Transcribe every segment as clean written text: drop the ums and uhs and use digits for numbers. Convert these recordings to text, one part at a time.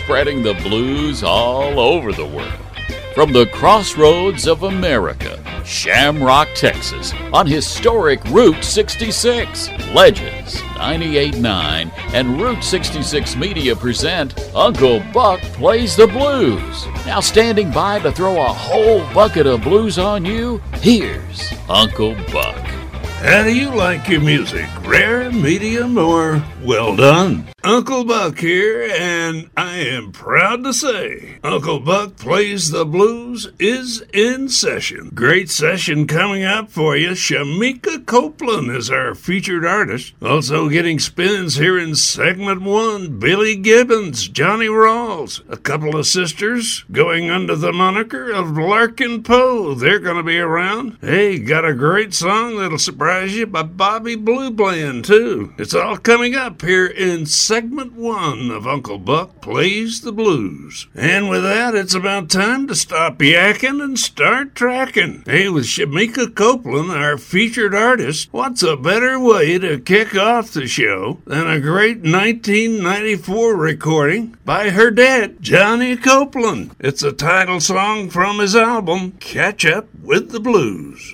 spreading the blues all over the world. From the crossroads of America, Shamrock, Texas, on historic Route 66, Legends 98.9 and Route 66 Media present Uncle Buck Plays the Blues. Now standing by to throw a whole bucket of blues on you, here's Uncle Buck. How do you like your music? Rare, medium, or well done? Uncle Buck here, and I am proud to say Uncle Buck Plays the Blues is in session. Great session coming up for you. Shamika Copeland is our featured artist. Also getting spins here in segment 1, Billy Gibbons, Johnny Rawls, a couple of sisters going under the moniker of Larkin Poe. They're going to be around. Hey, got a great song that'll surprise you by Bobby Blue Bland, too. It's all coming up here in segment 1 of Uncle Buck Plays the Blues. And with that, it's about time to stop yakking and start tracking. Hey, with Shamika Copeland, our featured artist, what's a better way to kick off the show than a great 1994 recording by her dad, Johnny Copeland? It's a title song from his album, Catch Up with the Blues.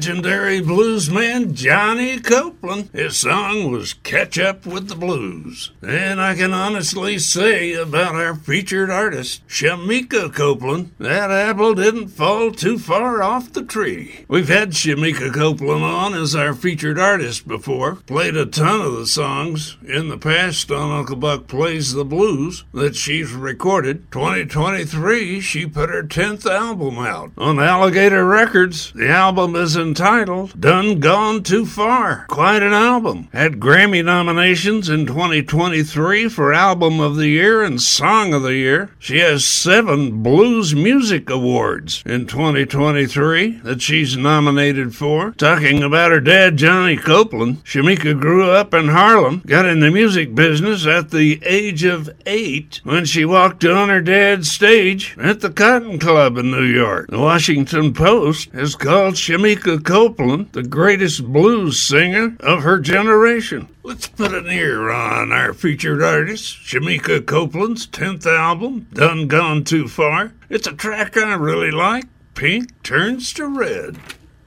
legendary bluesman Johnny Copeland. His song was Catch Up with the Blues. And I can honestly say about our featured artist, Shamika Copeland, that apple didn't fall too far off the tree. We've had Shamika Copeland on as our featured artist before, played a ton of the songs in the past on Uncle Buck Plays the Blues that she's recorded. 2023, she put her 10th album out on Alligator Records. The album is entitled Done Gone Too Far. Quite an album. Had Grammy nominations in 2023 for Album of the Year and Song of the Year. She has 7 Blues Music Awards in 2023 that she's nominated for. Talking about her dad, Johnny Copeland, Shamika grew up in Harlem, got in the music business at the age of 8 when she walked on her dad's stage at the Cotton Club in New York. The Washington Post has called Shamika Copeland the greatest blues singer of her generation. Let's put an ear on our featured artist, Shamika Copeland's 10th album, Done Gone Too Far. It's a track I really like, Pink Turns to Red.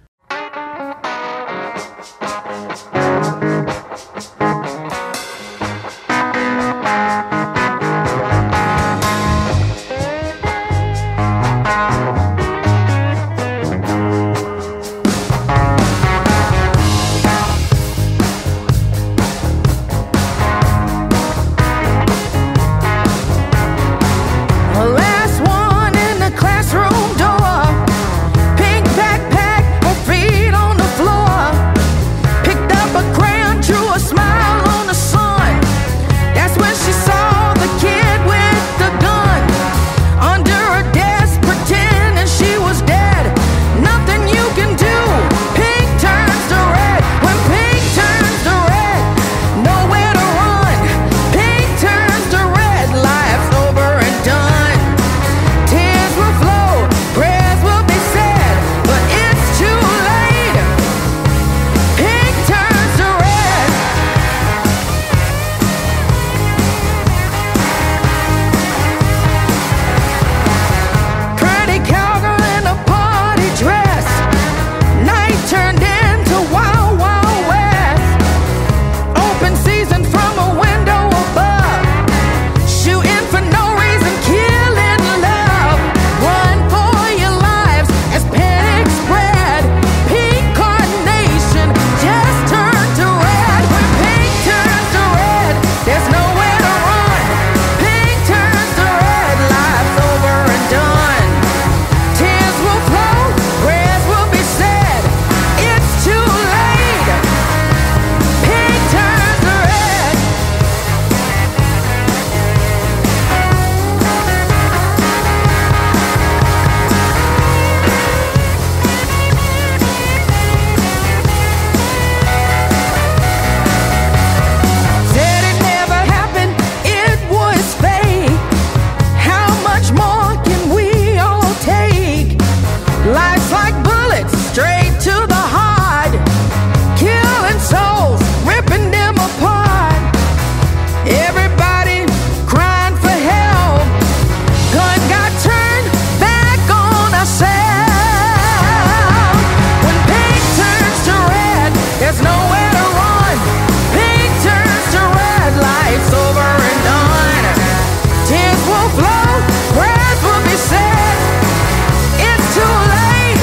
Last one in the classroom door, pink backpack, her feet on the floor. Picked up a crayon, drew a smile on the sun. That's when she saw the kid with the gun under her desk, pretending she was dead. Nothing you can do. Pink turns to red. When pink turns to red, nowhere to run. Pink turns to red, life's over and done. Tears will flow, prayers will be said, but it's too late. Pink turns to red. Pretty cowgirl in a party dress. Night turned into Wild Wild West. Open season from a window above. Shooting for no reason, killing love. Run for your lives as panic spread. Pink carnation just turned to red. When pink turns to red, there's nowhere to run. Pink turns to red, life's over and done. Tears will flow, prayers will be said. It's too late. Pink turns to red. Said it never happened, it was fake. How much more can we all take? Life's like bullets, straight to the heart. Killing souls, ripping them apart. Everybody crying for help. Gun got turned back on ourselves. When pink turns to red, there's nowhere to run. Pink turns to red, life's over and done. Tears will flow, prayers will be said. It's too late.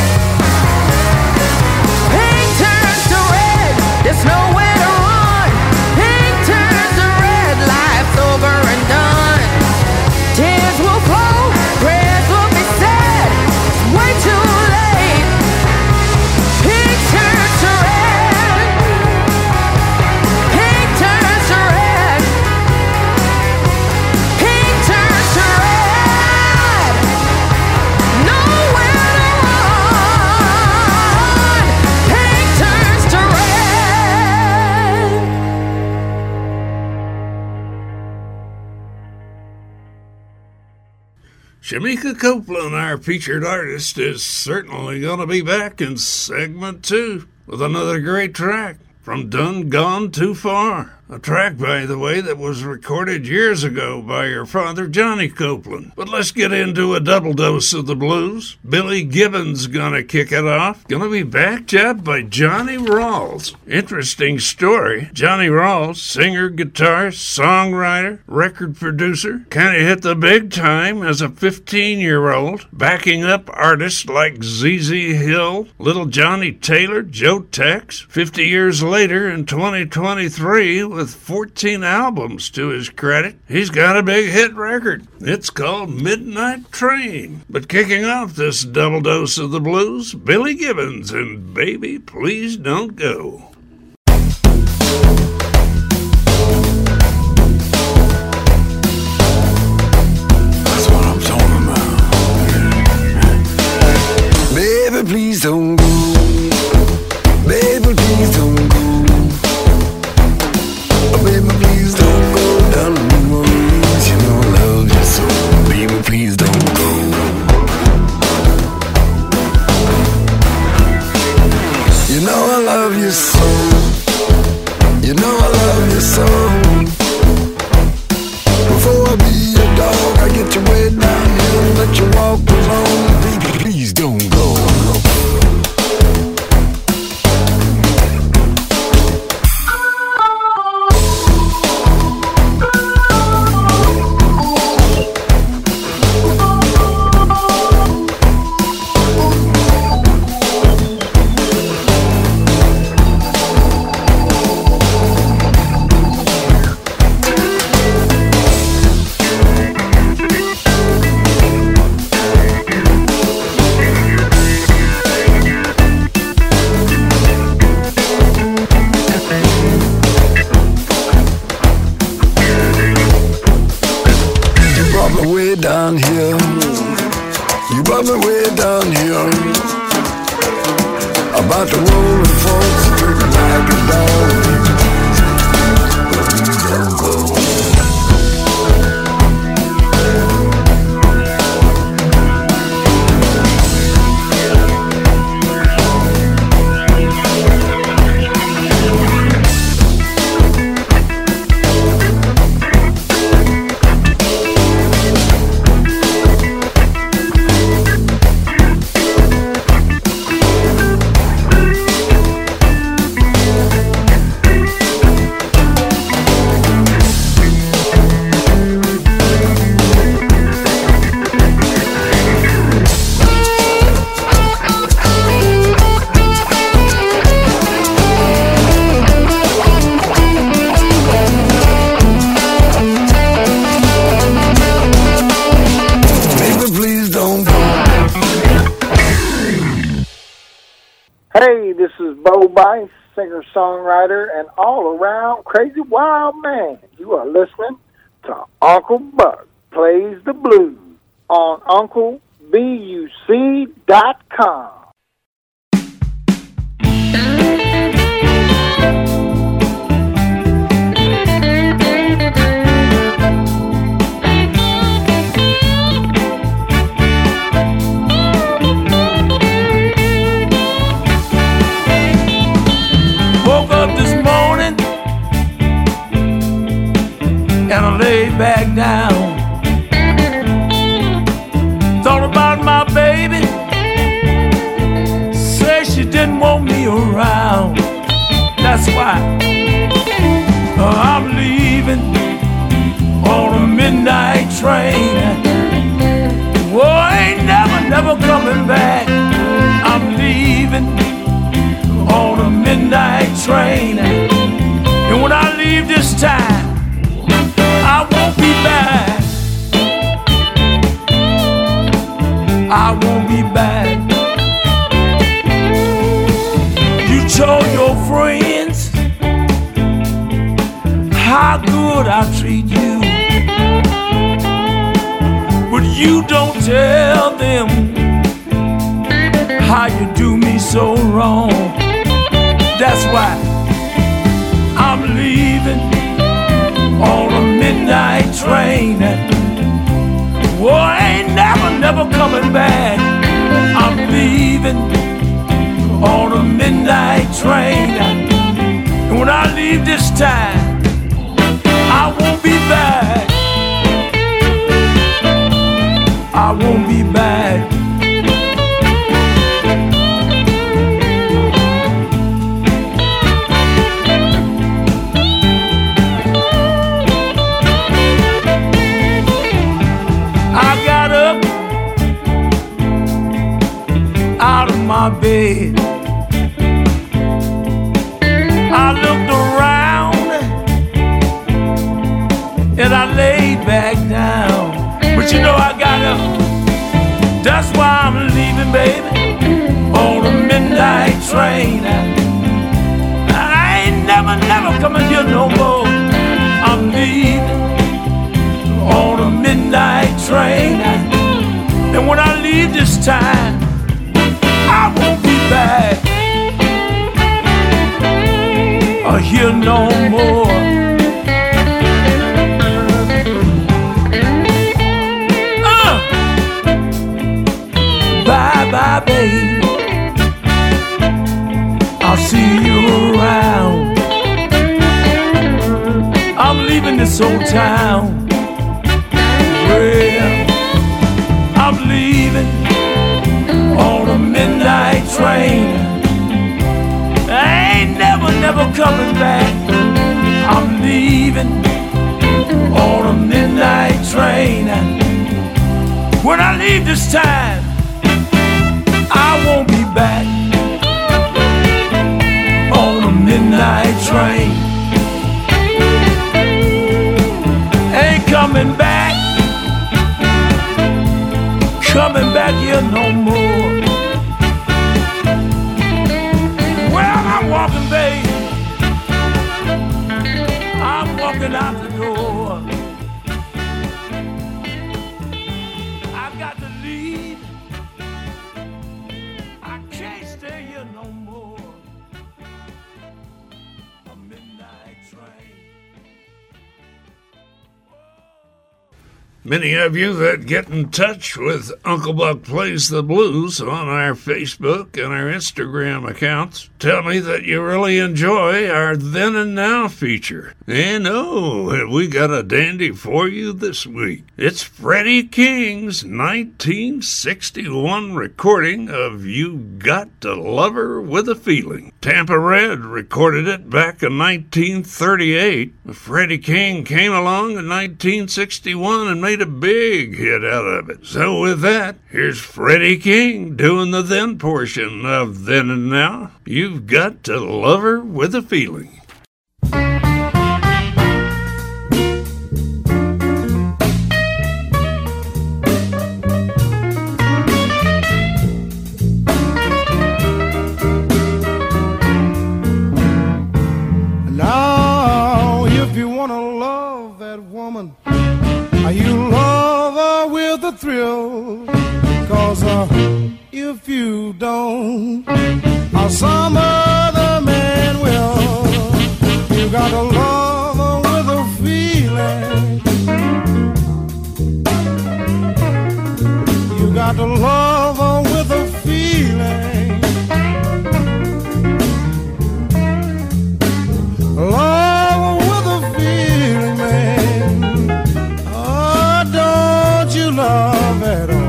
Pink turns to red, there's nowhere to run. Pink turns to red, life's over and done. Tears will flow, prayers will be said. It's way too late. Pink turns to red. Pink turns to red. Pink turns to red. Nowhere to run. Pink turns to red. Shamika Copeland, our featured artist, is certainly going to be back in segment 2 with another great track from Done Gone Too Far. A track, by the way, that was recorded years ago by your father, Johnny Copeland. But let's get into a double dose of the blues. Billy Gibbons gonna kick it off. Gonna be backed up by Johnny Rawls. Interesting story. Johnny Rawls, singer, guitarist, songwriter, record producer, kinda hit the big time as a 15-year-old, backing up artists like ZZ Hill, Little Johnny Taylor, Joe Tex. 50 years later, in 2023, with 14 albums to his credit, he's got a big hit record. It's called Midnight Train. But kicking off this double dose of the blues, Billy Gibbons and Baby Please Don't Go. That's what I'm talking about. Baby, please don't go. Baby, please don't go. Baby, please don't go down to New Orleans. You know I love you so. Baby, please don't go. You know I love you so. You know I love you so. Before I be your dog, I get you way down here and let you walk alone. Baby, please don't go. Down here, you brought me way down here. About the rolling folks, drinking like a dog. Please don't go. Hey, this is Bo Bice, singer-songwriter and all-around crazy wild man. You are listening to Uncle Buck Plays the Blues on UncleBuc.com. And I laid back down, thought about my baby, said she didn't want me around. That's why I'm leaving on a midnight train. Whoa, I ain't never coming back. I'm leaving on a midnight train, and when I leave this time, I won't be back. I won't be back. You told your friends how good I treat you, but you don't tell them how you do me so wrong. That's why I'm leaving on a midnight train. Whoa, I ain't never coming back. I'm leaving on a midnight train, and when I leave this time, my bed. I looked around and I laid back down. But you know I gotta, that's why I'm leaving, baby, on the midnight train. I ain't never coming here no more. I'm leaving on the midnight train. And when I leave this time, I won't be back here no more. Bye bye, baby. I'll see you around. I'm leaving this old town. Well, I'm leaving on a midnight train. I ain't never coming back. I'm leaving on a midnight train. When I leave this time, I won't be back on a midnight train. Ain't coming back here no more. Well, I'm walking, babe. I'm walking out the door. I got to leave. I can't stay here no more. A midnight train. Many of you that get in touch with Uncle Buck Plays the Blues on our Facebook and our Instagram accounts tell me that you really enjoy our Then and Now feature. And oh, we got a dandy for you this week. It's Freddie King's 1961 recording of You Got to Love Her with a Feeling. Tampa Red recorded it back in 1938. Freddie King came along in 1961 and made a big hit out of it. So with that, here's Freddie King doing the then portion of Then and Now. You've Got to Love Her with a Feeling. Now, if you want to love that woman, you love her with a thrill. 'Cause if you don't, some other man will. You got to love her with a feeling. You got to love her with a feeling. Love her with a feeling, man. Oh, don't you love at all?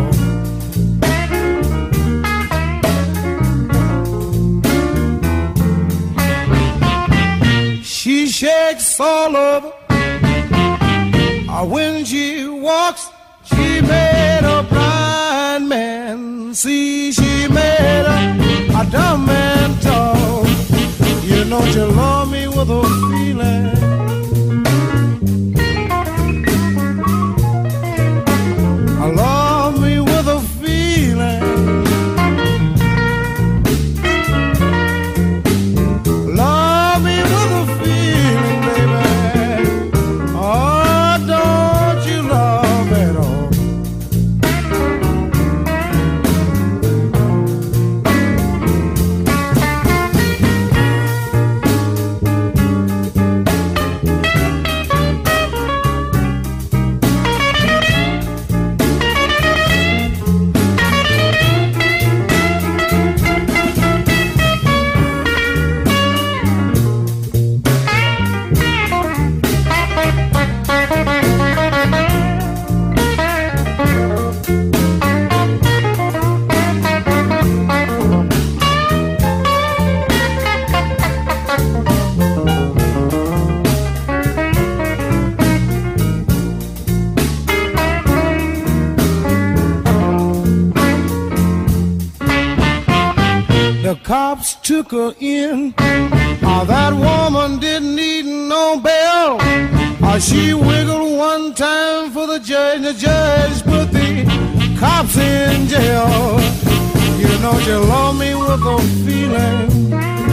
She shakes all over. When she walks, she made a blind man see. She made a dumb man talk. You know you love me with a feeling. I love me with a feeling. Love me with a feeling, baby. Oh, don't you love at all? cops took her in. That woman didn't need no bail. She wiggled one time for the judge, and the judge put the cops in jail. You know you love me with a feeling.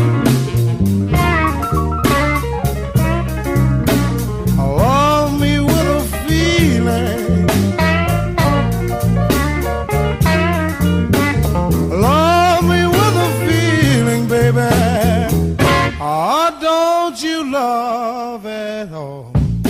Love me with a feeling. Love me with a feeling, baby. Oh, don't you love at all?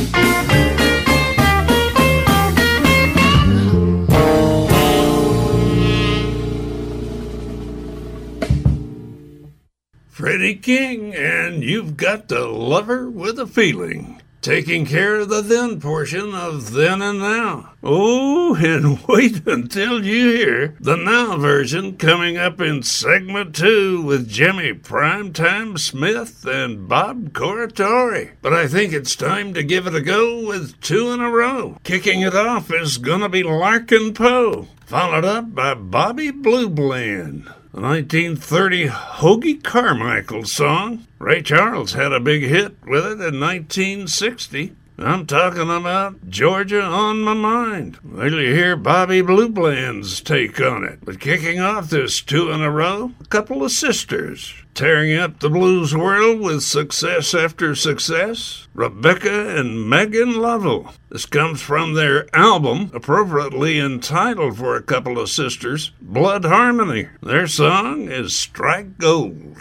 Freddie King, and You've Got to Love Her with a Feeling. Taking care of the then portion of Then and Now. Oh, and wait until you hear the now version coming up in segment 2 with Jimmy Primetime Smith and Bob Corritore. But I think it's time to give it a go with 2 in a row. Kicking it off is gonna be Larkin Poe, followed up by Bobby Blue Bland. The 1930 Hoagie Carmichael song. Ray Charles had a big hit with it in 1960. I'm talking about Georgia on My Mind. Well, you hear Bobby Blue Bland's take on it. But kicking off this 2 in a row, a couple of sisters tearing up the blues world with success after success, Rebecca and Megan Lovell. This comes from their album, appropriately entitled for a couple of sisters, Blood Harmony. Their song is Strike Gold.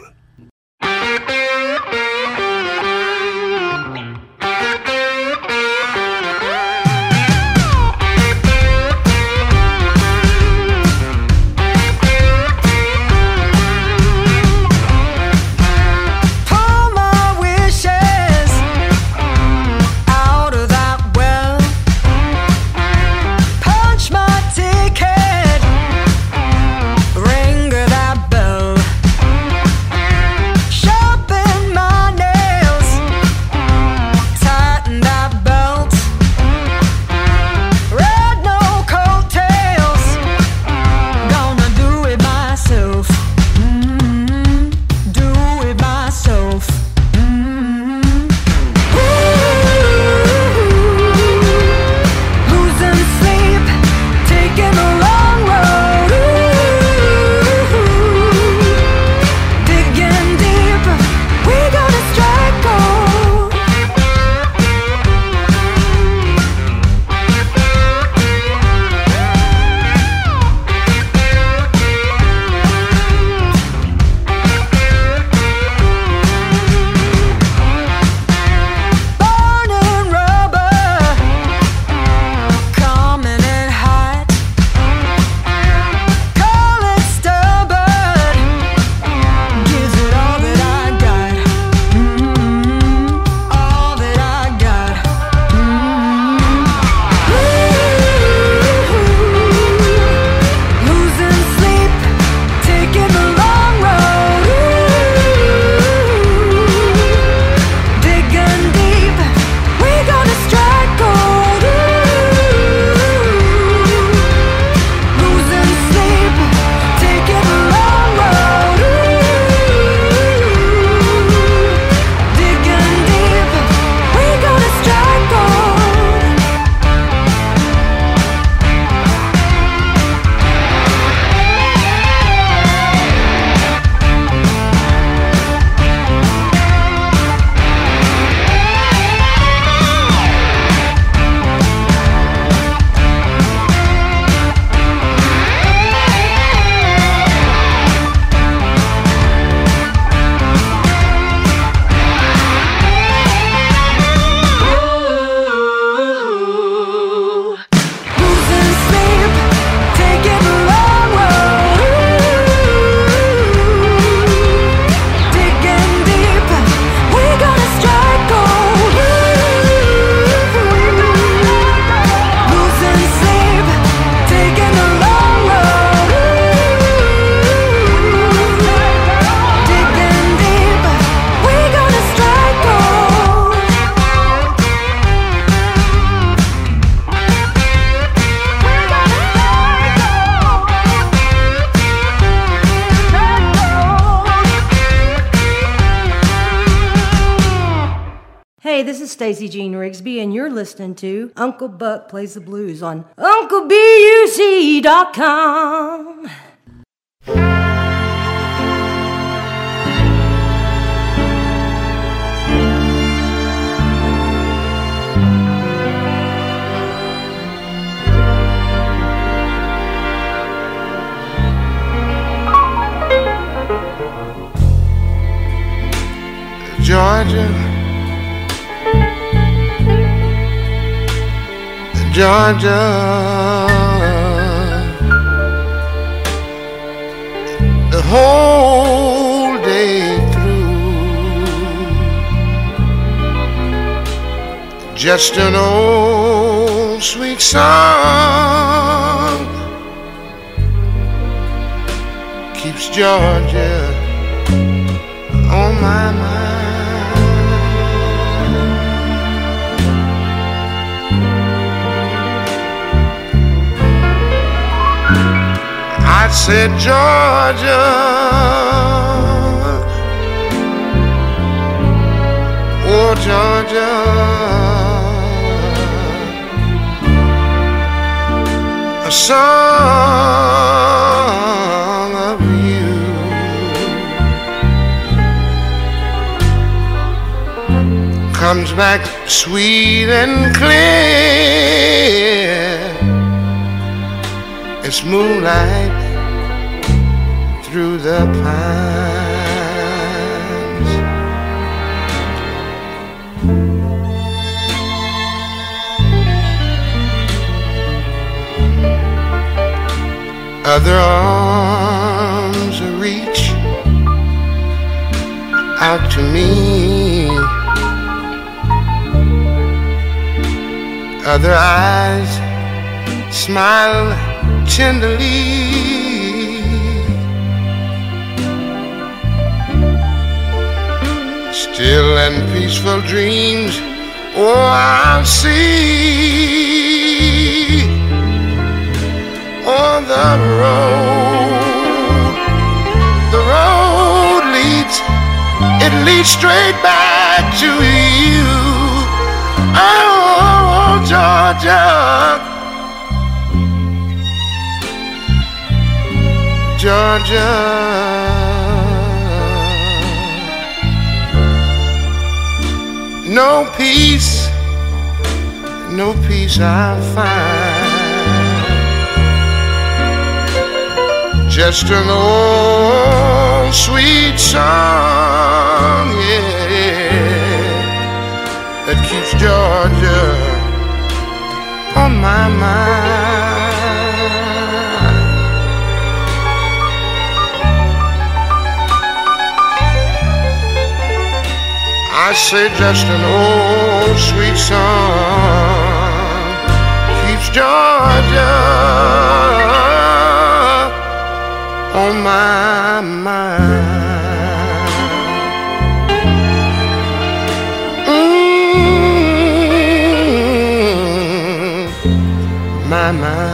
Ring that bell. is Stacy Jean Rigsby, and you're listening to Uncle Buck Plays the Blues on UncleBuc.com. Georgia, Georgia, the whole day through, just an old sweet song keeps Georgia on my mind. I said, Georgia, oh Georgia, a song of you comes back sweet and clear. It's moonlight through the pines. Other arms reach out to me. Other eyes smile tenderly. Still and peaceful dreams, oh, I'll see on the road leads, it leads straight back to you. Oh, Georgia, Georgia. No peace I'll find. Just an old sweet song, yeah, that keeps Georgia on my mind. I say just an old sweet song keeps Georgia on my mind. My mind.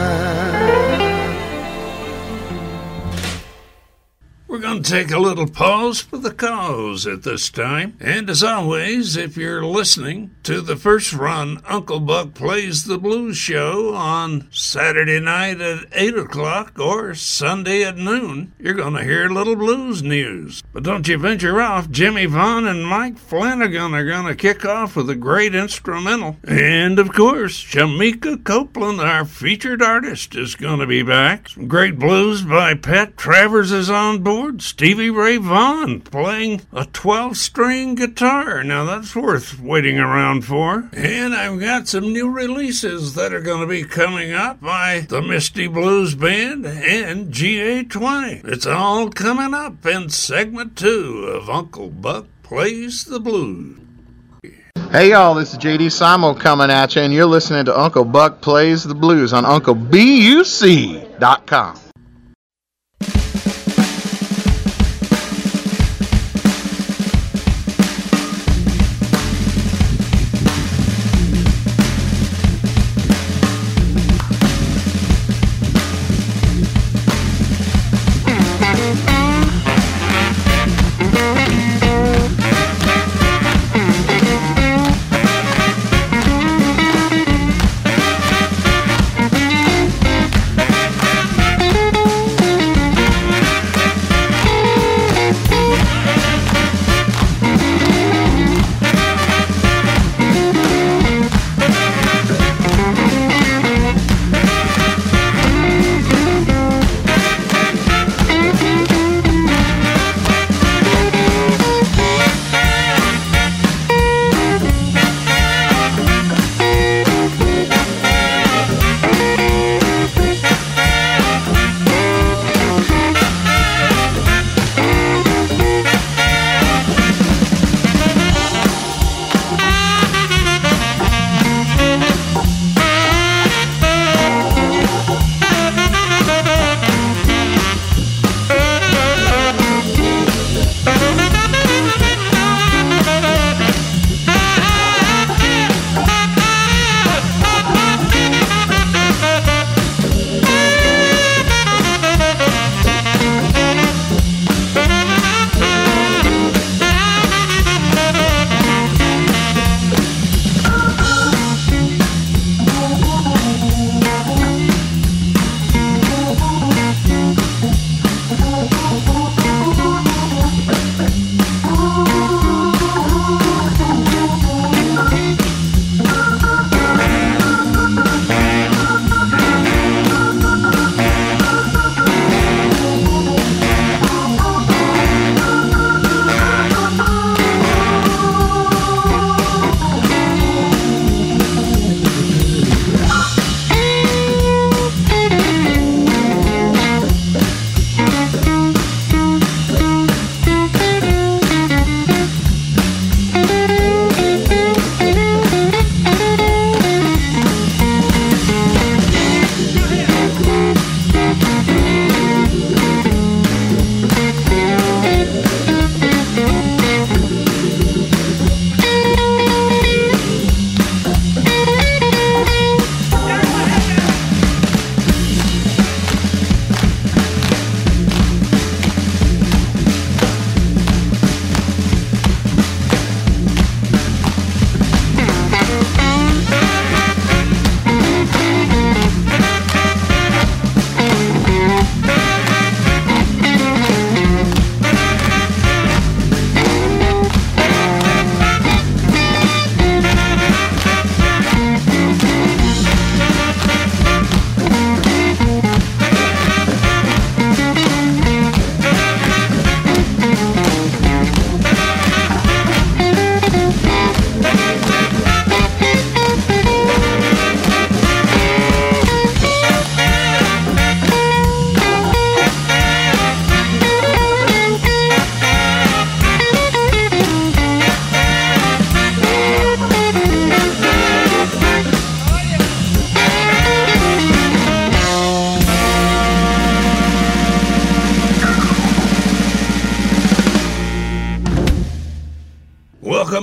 We're going to take a little pause for the cause at this time. And as always, if you're listening to the first run Uncle Buck Plays the Blues show on Saturday night at 8 o'clock or Sunday at noon, you're going to hear a little blues news. But don't you venture off. Jimmy Vaughn and Mike Flanagan are going to kick off with a great instrumental. And, of course, Shamika Copeland, our featured artist, is going to be back. Some great blues by Pat Travers is on board. Stevie Ray Vaughan playing a 12-string guitar. Now, that's worth waiting around for. And I've got some new releases that are going to be coming up by the Misty Blues Band and GA20. It's all coming up in segment 2 of Uncle Buck Plays the Blues. Hey y'all, this is JD Simo coming at you, and you're listening to Uncle Buck Plays the Blues on UncleBuc.com.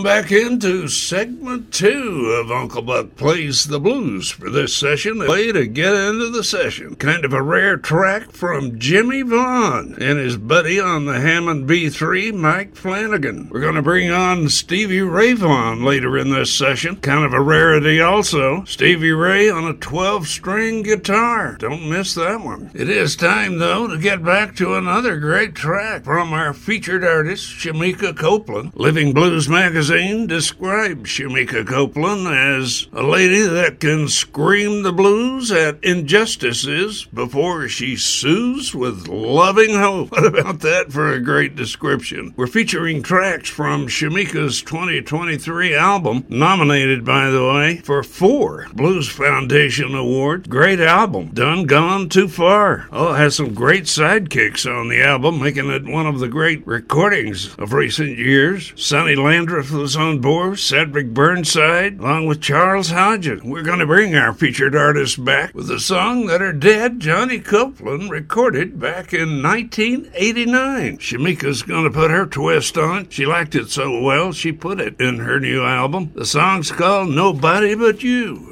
back into segment 2 of Uncle Buck Plays the Blues for this session. A way to get into the session. Kind of a rare track from Jimmy Vaughn and his buddy on the Hammond B3, Mike Flanagan. We're going to bring on Stevie Ray Vaughan later in this session. Kind of a rarity also. Stevie Ray on a 12-string guitar. Don't miss that one. It is time, though, to get back to another great track from our featured artist, Shamika Copeland. Living Blues magazine describes Shamika Copeland as a lady that can scream the blues at injustices before she soothes with loving hope. What about that for a great description? We're featuring tracks from Shamika's 2023 album, nominated, by the way, for 4 Blues Foundation Awards. Great album. Done Gone Too Far. Oh, it has some great sidekicks on the album, making it one of the great recordings of recent years. Sonny Landreth was on board, Cedric Burnside, along with Charles Hodgson. We're going to bring our featured artist back with a song that her dad, Johnny Copeland, recorded back in 1989. Shamika's going to put her twist on it. She liked it so well, she put it in her new album. The song's called Nobody But You.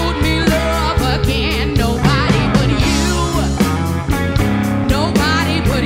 Nobody but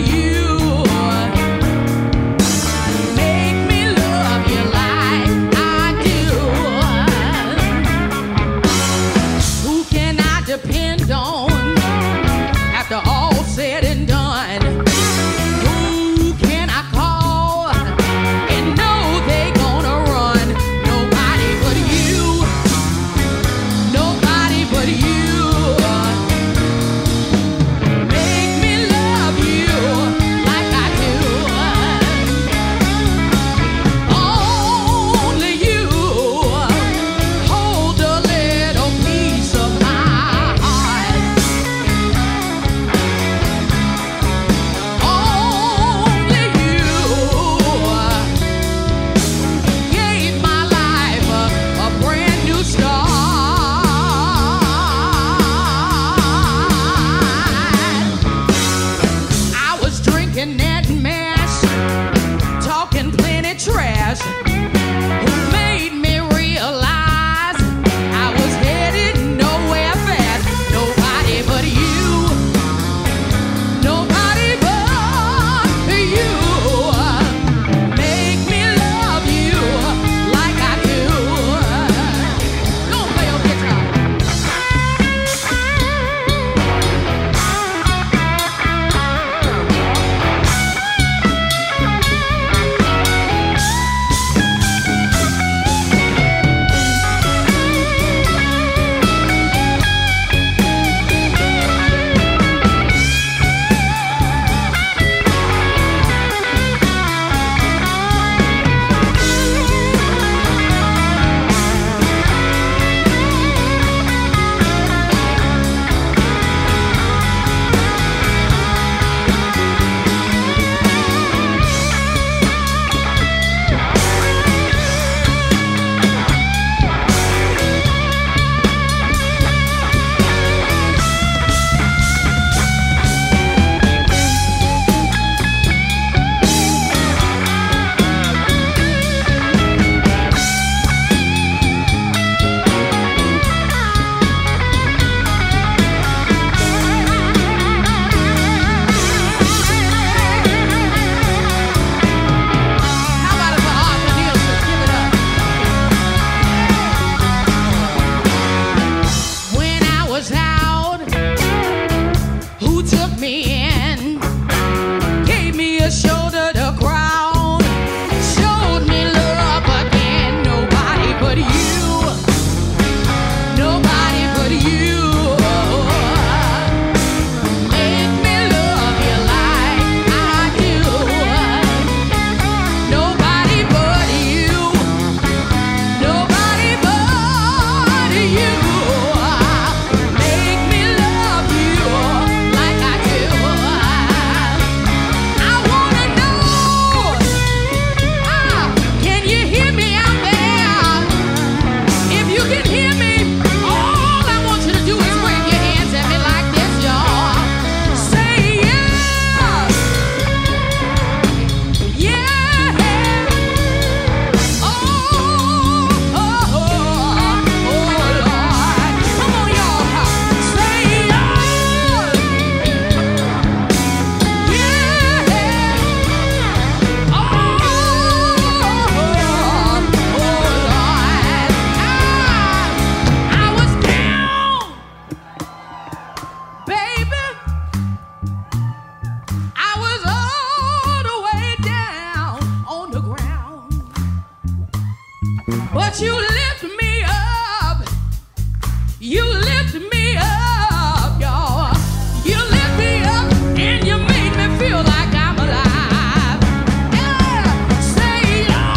But you lift me up. You lift me up, y'all. You lift me up and you made me feel like I'm alive. Yeah, say yeah.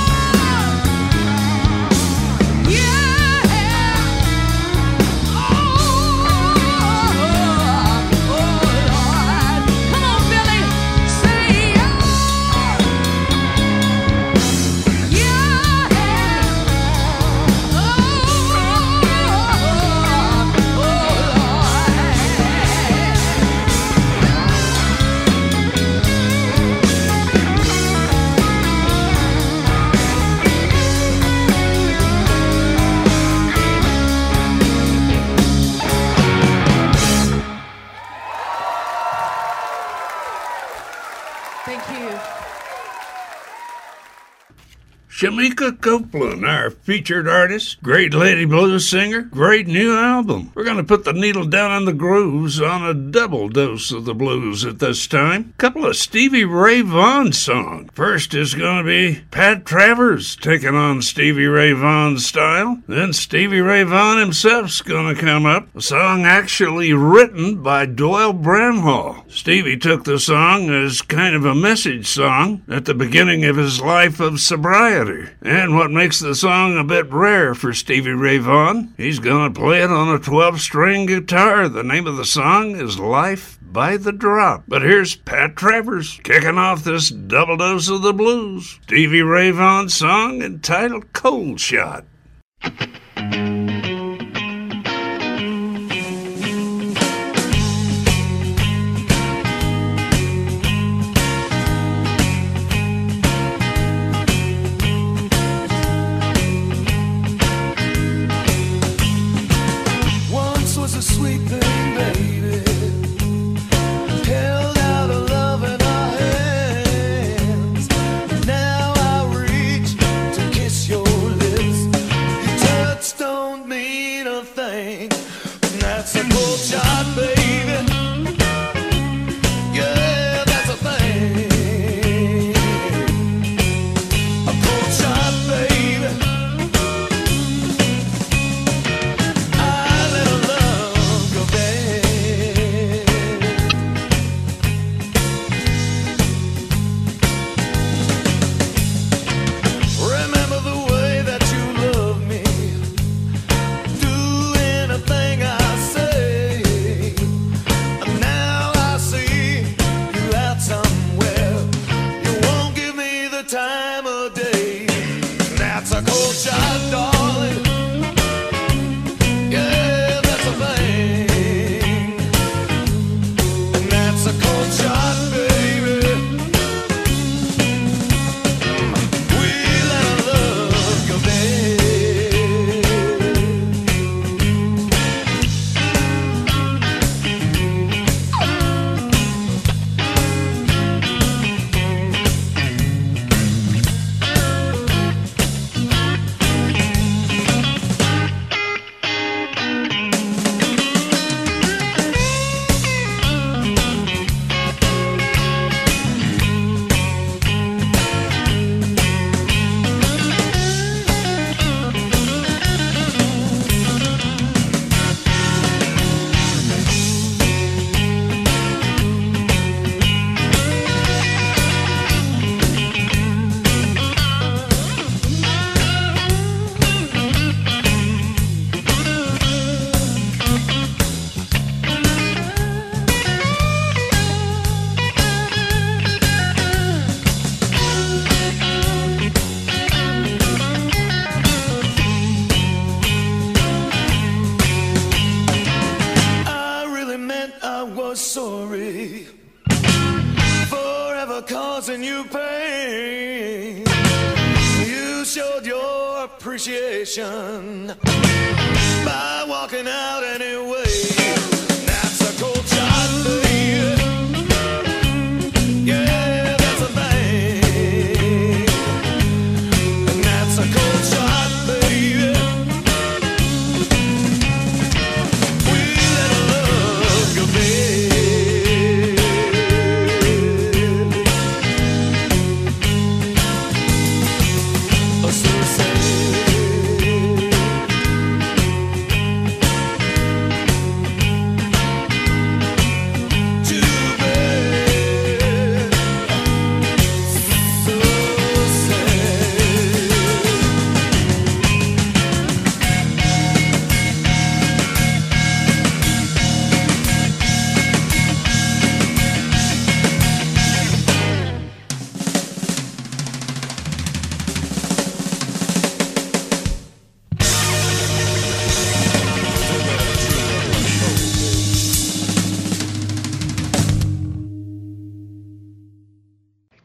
Yeah. Oh, Lord. Come on, Billy. Say yeah. Yeah. Thank you. Shamika Copeland, our featured artist, great lady blues singer, great new album. We're going to put the needle down on the grooves on a double dose of the blues at this time. Couple of Stevie Ray Vaughan songs. First is going to be Pat Travers taking on Stevie Ray Vaughan's style. Then Stevie Ray Vaughan himself's going to come up. A song actually written by Doyle Bramhall. Stevie took the song as kind of a message song at the beginning of his life of sobriety. And what makes the song a bit rare for Stevie Ray Vaughan, he's going to play it on a 12-string guitar. The name of the song is Life by the Drop. But here's Pat Travers kicking off this double dose of the blues. Stevie Ray Vaughan song entitled Cold Shot. Once was a sweet thing, baby. Held out a love in our hands. Now I reach to kiss your lips. Your touch don't mean a thing. That's a cold shot, baby. Yeah, that's a thing. A cold shot, baby. I let our love go bad. Remember the way that you love me. Do anything I say. And now I see you out somewhere. You won't give me the time of day. That's a cold shot, darling. Yeah, that's a thing. And that's a cold shot, baby. We let our love go bad. I really meant I was sorry for ever causing you pain. You showed your appreciation by walking out anyway. That's a cold shot, baby. Yeah, that's a thing. And that's a cold shot, baby. We let our love go bad. Oh, so sad.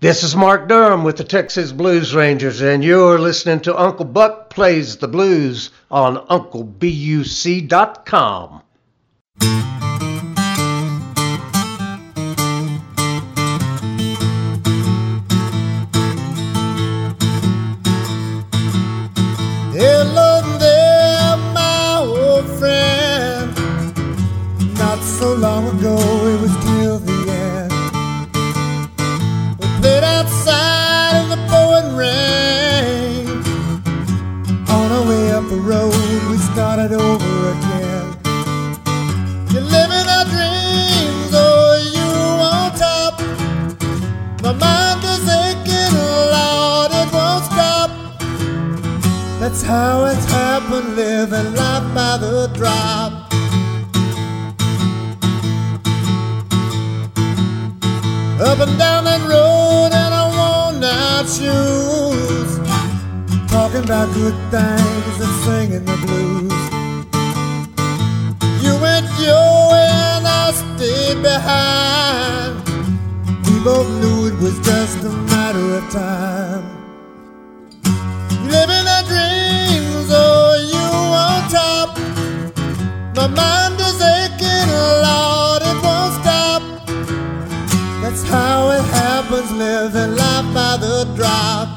This is Mark Durham with the Texas Blues Rangers, and you're listening to Uncle Buck Plays the Blues on UncleBuc.com. Hello there, my old friend. Not so long ago, it was till the end. We played outside in the pouring rain. On our way up the road, we started over again. You're living our dreams, oh, you on top. My mind is aching, Lord, it won't stop. That's how it's happened, living life by the drop. Up and down that road in our worn-out shoes, talking about good things and singing the blues. You went your way and I stayed behind. We both knew it was just a matter of time. Living our dreams, oh, you on top. My mind is aching, Lord, it won't stop. That's how it happens, living life by the drop.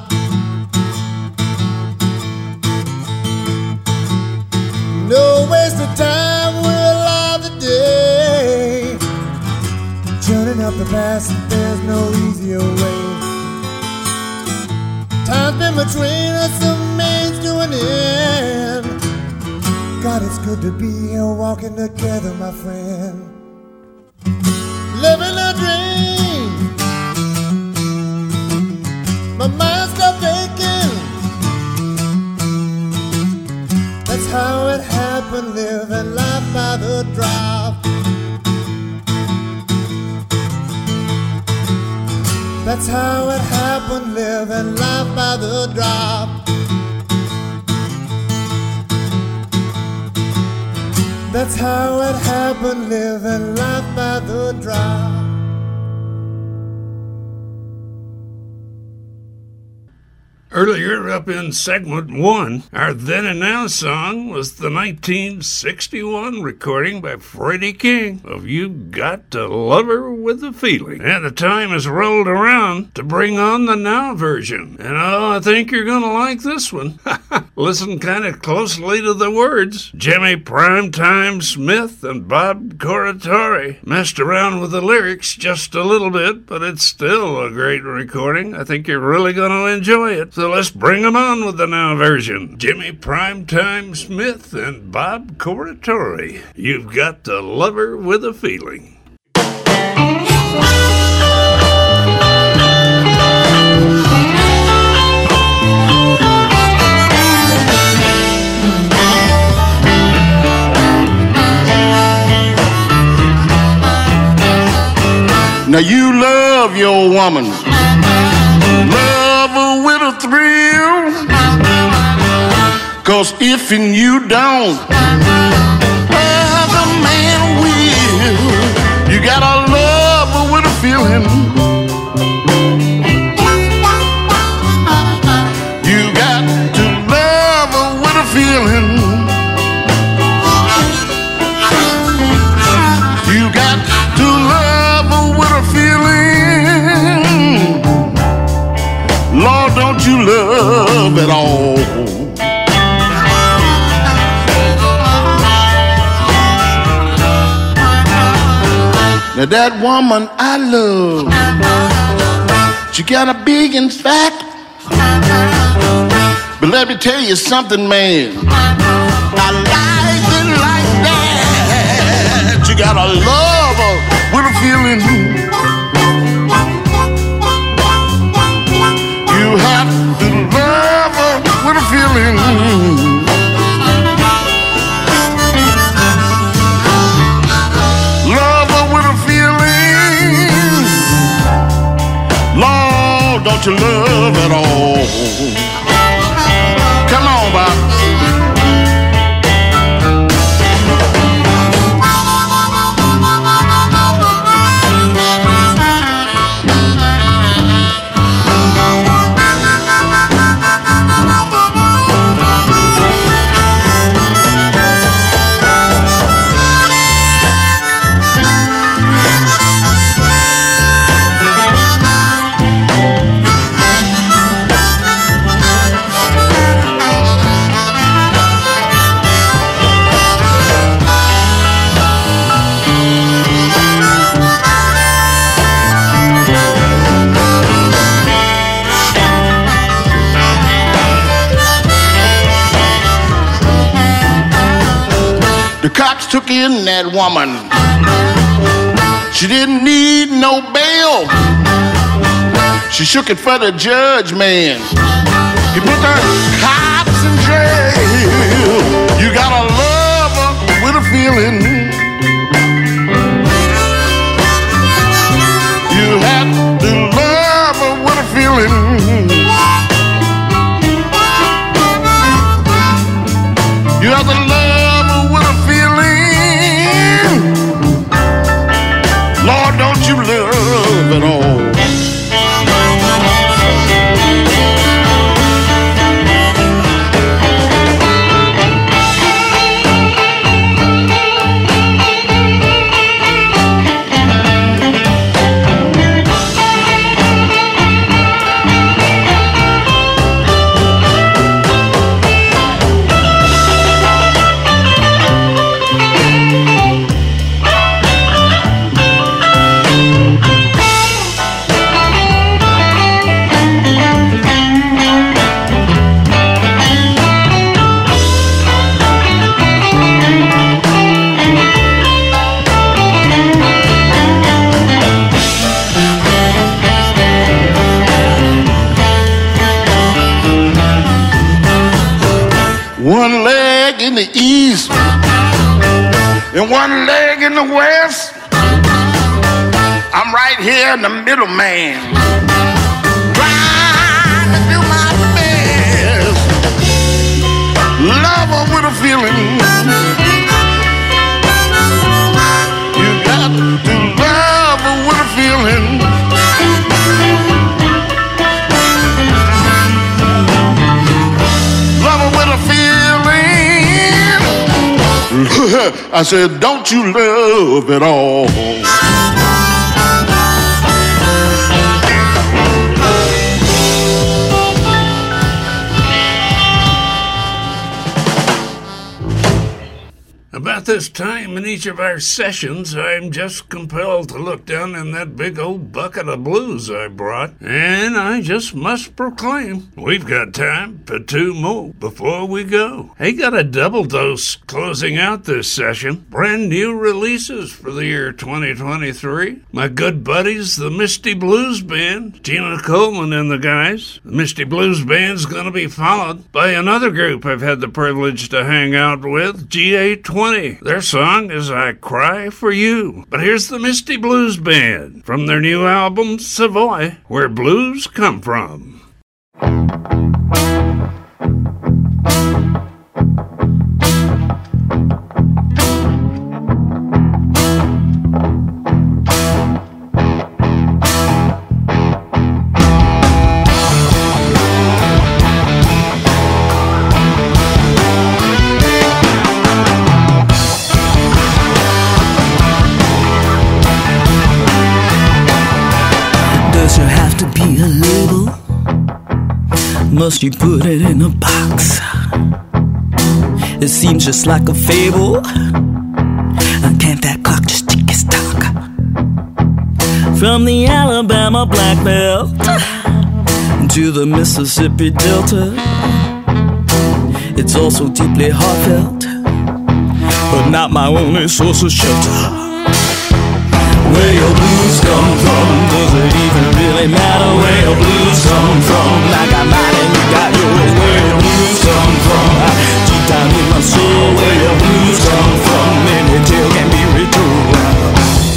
No waste of time, we're alive today. Journeying up the past, there's no easier way. Time's been between us, a means to an end. God, it's good to be here walking together, my friend. Living a dream. My mind stopped aching. That's how it happened, living life by the drop. That's how it happened, living life by the drop. That's how it happened, living life by the drop. Earlier up in segment 1, our then and now song was the 1961 recording by Freddie King of You Got to Love Her With a Feeling. And the time has rolled around to bring on the now version. And oh, I think you're going to like this one. Listen kind of closely to the words. Jimmy Primetime Smith and Bob Corritore messed around with the lyrics just a little bit, but it's still a great recording. I think you're really going to enjoy it. So let's bring them on with the now version. Jimmy Primetime Smith and Bob Corritore. You've Got to Love Her With a Feeling. Now you love your woman, love her with a thrill, 'cause if and you don't, other man will. You gotta love her with a feeling. You got to love her with a feeling. You got to love her with a feeling. Lord, don't you love at all? Now that woman I love, she got a big and fat. But let me tell you something, man, I like it like that. You gotta love her with a feeling. You have to love her with a feeling. Love her with a feeling. Lord, don't you love at all? Come on, Bob. cops took in that woman. She didn't need no bail. She shook it for the judge, man. He put the cops in jail. You gotta love her with a feeling. You have to love her with a feeling. You have to love her with a feeling. Lord, don't you love it all? One leg in the east and one leg in the west. I'm right here in the middle, man, trying to do my best. Love her with a feeling. You got to love her with a feeling. Love her with a feeling. I said, don't you love it all? About this time in each of our sessions, I'm just compelled to look down in that big old bucket of blues I brought, and I just must proclaim we've got time for two more before we go. I got a double dose closing out this session. Brand new releases for the year 2023. My good buddies, the Misty Blues Band, Gina Coleman and the guys. The Misty Blues Band's going to be followed by another group I've had the privilege to hang out with, GA20. Their song is I Cry For You. But here's the Misty Blues Band from their new album, Savoy, Where Blues Come From. Must you put it in a box? It seems just like a fable. Can't that clock just tick its tock? From the Alabama Black Belt to the Mississippi Delta, it's also deeply heartfelt, but not my only source of shelter. Where your blues come from, does it even really matter? Where your blues come from, I got mine and you got yours. Where your blues come from, deep down in my soul. Where your blues come from, any tale can be retold.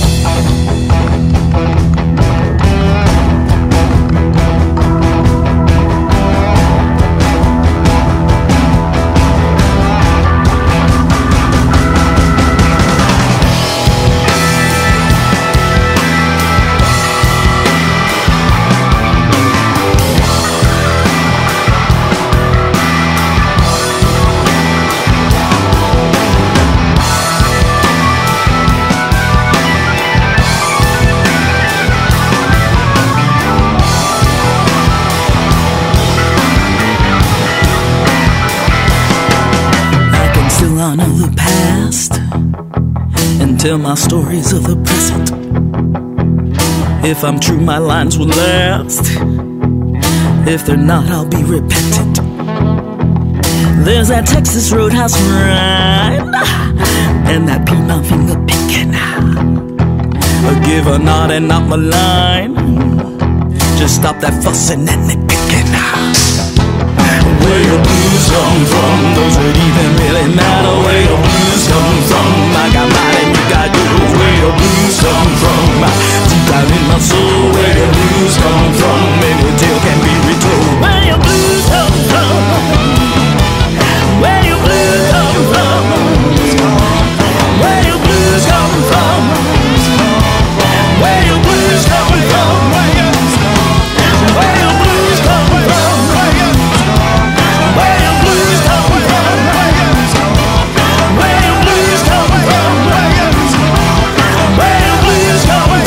Tell my stories of the present. If I'm true, my lines will last. If they're not, I'll be repentant. There's that Texas Roadhouse ride, and that peanut finger picking. Give a nod and not malign. Just stop that fussing and nitpicking. Where your blues come from, does it even really matter? Where your blues come from, I got mine and you got yours. Where your blues come from, deep down in my soul. Where your blues come from, any tale can be retold. Where your blues come from, where your blues come from, where your blues come from, where your blues come from, where your blues come from, where your blues come from, where your blues come from, where your blues come from, where your blues come from, where your blues come from, where your blues come from.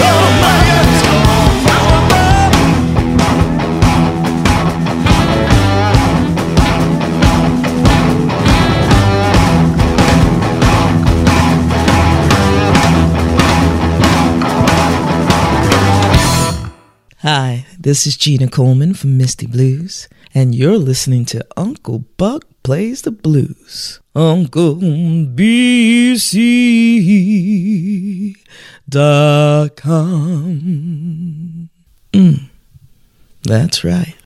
Hi, this is Gina Coleman from Misty Blues, and you're listening to Uncle Buck Plays the Blues. UncleBC.com. That's right.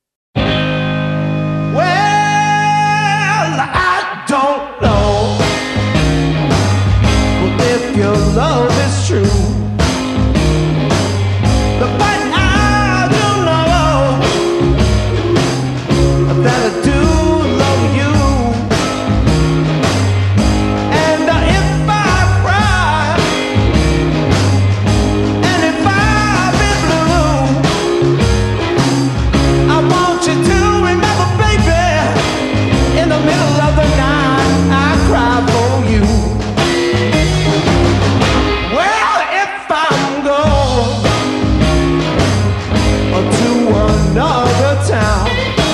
Well, I don't know if your love is true. But I do know that I do love you. And if I cry, and if I've been blue, I want you to remember, baby, in the middle of the night, I cry for you. Well, if I'm gone to another town,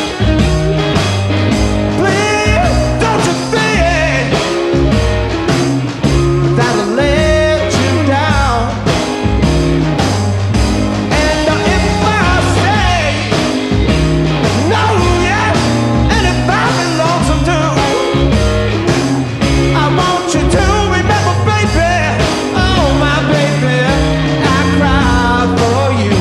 please don't you think that I'll let you down. And if I stay, no, yeah, and if I'm in lonesome too, I want you to remember, baby, oh my baby, I cry for you.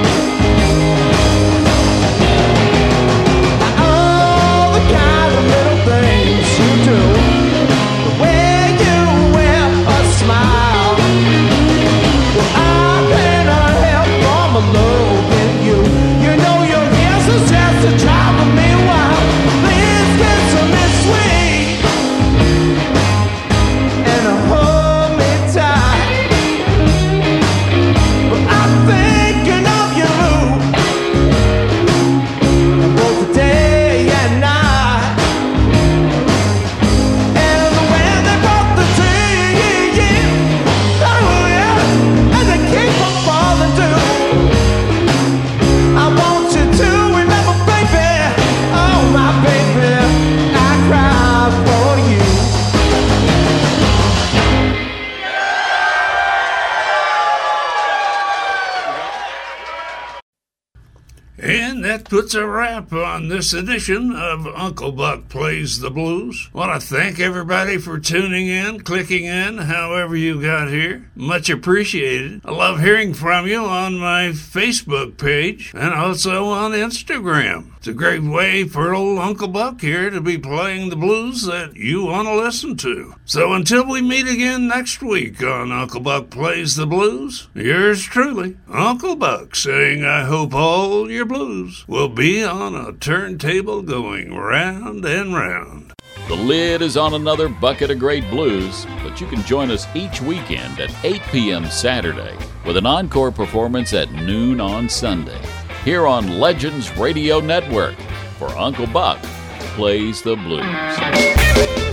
All the kind of little things you do, the way you wear a smile, well, I cannot help from loving you. You know your yes is just a driving me wild. Please kiss me sweet and hold me tight. But I'm thinking of you both day and night. And when they brought the tree, oh yeah, and they keep on falling too, I want you to remember, baby, oh my baby, I cry for you. And that puts a wrap on this edition of Uncle Buck Plays the Blues. Want to thank everybody for tuning in, clicking in, however you got here. Much appreciated. I love hearing from you on my Facebook page and also on Instagram. It's a great way for old Uncle Buck here to be playing the blues that you want to listen to. So until we meet again next week on Uncle Buck Plays the Blues, yours truly, Uncle Buck, saying I hope all your blues will be on a turntable going round and round. The lid is on another bucket of great blues, but you can join us each weekend at 8 p.m. Saturday with an encore performance at noon on Sunday here on Legends Radio Network for Uncle Buck Plays the Blues.